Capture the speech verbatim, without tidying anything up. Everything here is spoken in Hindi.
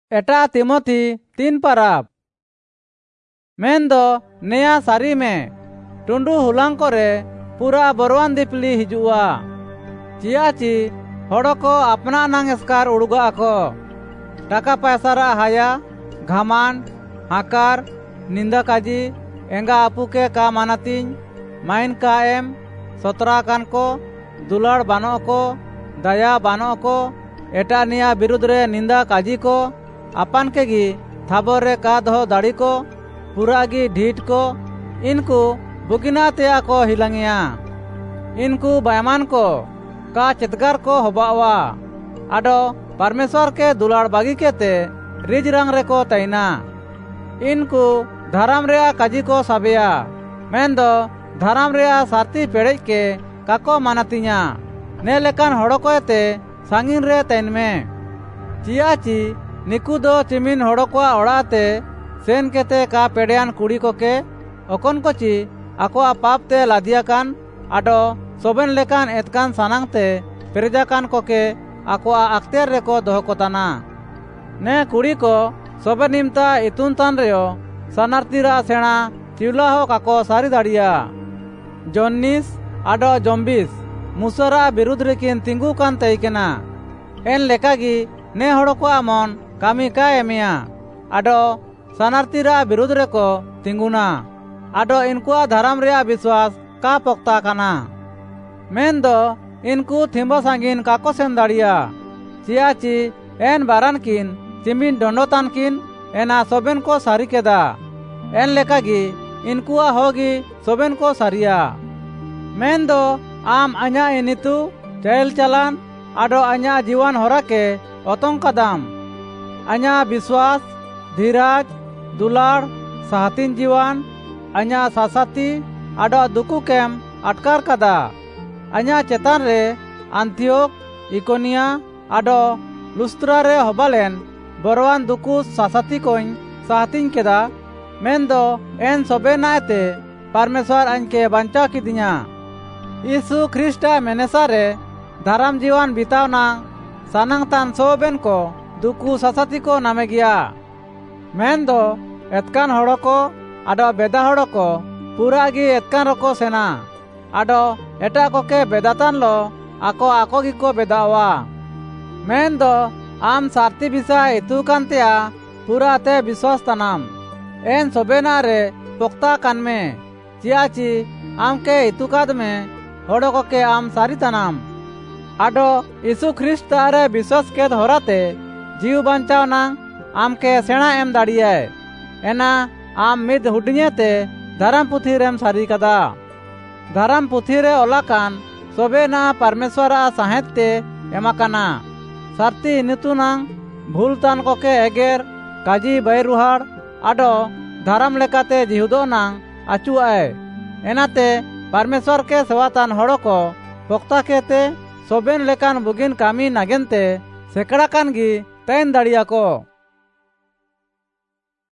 एटा तिमोथी तीन पाराब मेंदो नेया सारी में टुंडू हुलांग करे पूरा बरवान दिपली हिजुआ चियाची हड़को अपना नांग एस्कार उड़गा को टाका पैसारा हाया घामान हाकार निंदा काजी एंगा आपू के का मानातीन माइन का एम सतरा कान को दुलाड़ बानो को दया बानो को एटा निया विरुद्ध रे निंदा काजी को अपन के गी थाबर रे का दहो दाड़ी को पूरा गी ढीठ को इनको बुकिना तेया को हिलंगिया इनको बैमान को का चितगार को हबावा आडो परमेश्वर के दुलाड़ बागी के ते रिज रंग रे को तैना इनको धर्म रे काजी को साबिया मेंदो धर्म रे सारती पेड़े के काको मानतिया ने लेकान हड़ो को ते सांगिन रे तैन में चियाची निकू दो चिमिन हड़ो को ओड़ाते सेन केते का पेड़ियान कुड़ी को के ओकन कोची आको पाप ते लादिया कान आडो सोबेन लेकान एतकान सानांग ते पेरेजा कान को के आको अख्तियार रे को दोह कोताना ने कुड़ी को सोबे निमता इतुन तान रेयो सनार्तीरा सेना चिवला हो काको सारी दाड़िया जोन्निस आडो जोम्बिस मुसरा विरुद्ध रेकिन तिंगू कान तैकेना एन लेकागी ने हड़ो को आमन कामी का एमिया आडो सनार्तीरा विरुद्ध रे को तिंगुना आडो इनकुआ धर्म रे विश्वास का पोक्ता काना मेन दो इनको थिम्बा सांगिन काको सेन दाड़िया चियाची एन बारान किन चिमिन डोंडोतान किन एना सोबेन को सारी केदा एन लेकागी इनकुआ होगी सोबेन को सारिया मेन दो आम अञा इनितु चैल चलान आडो अञा जीवन होरा के ओतों कदम अञा विश्वास धीराज दुलाड़ साहतीन जीवन अञा सासाती आडो दुकु केम अटकार कदा अञा चेतान रे आंथियोक इकोनिया आडो लुस्त्रा रे हबालेन बरवान दुकु सासाती कोइन साहतीन केदा मेंदो एन सोबे नाते परमेश्वर अनके बंचा किदिया यीशु ख्रिस्टा मेनेसा रे धर्म जीवन बितावना सानंग तान सोबेन को दुकु सासाती को नामे गया मेंदो एतकान हड़ो को आडो बेदा हड़ो को पूरा गी एतकान रको सेना आडो एटा को के बेदातान लो आको आको गी को बेदावा मेंदो आम सारती बिसा इतु कांतिया पूरा ते विश्वास तनाम एन सोबेना रे पोक्ता कान में चियाची आम के इतु काद में हड़ो को के आम सारी तनाम आडो यीशु ख्रिस्ट रे विश्वास के होराते जीव बंचाव ना आम के सेना एम दाड़िया एना आम मिद हुडियते धर्म पुथी रेम सारी कदा धर्म पुथी रे ओलाकान सोबे ना परमेश्वर साहेते एमाकाना सारती नितुनांग भूलतान को के एगेर काजी बैरुहाड़ आडो धर्म लेकाते जिहुदो नांग आचु आए एनाते परमेश्वर के सेवातान हड़ो को पोक्ता केते सोबेन लेकान बुगिन कामी नागेनते सेकड़ा कान गी तैन दाड़िया को।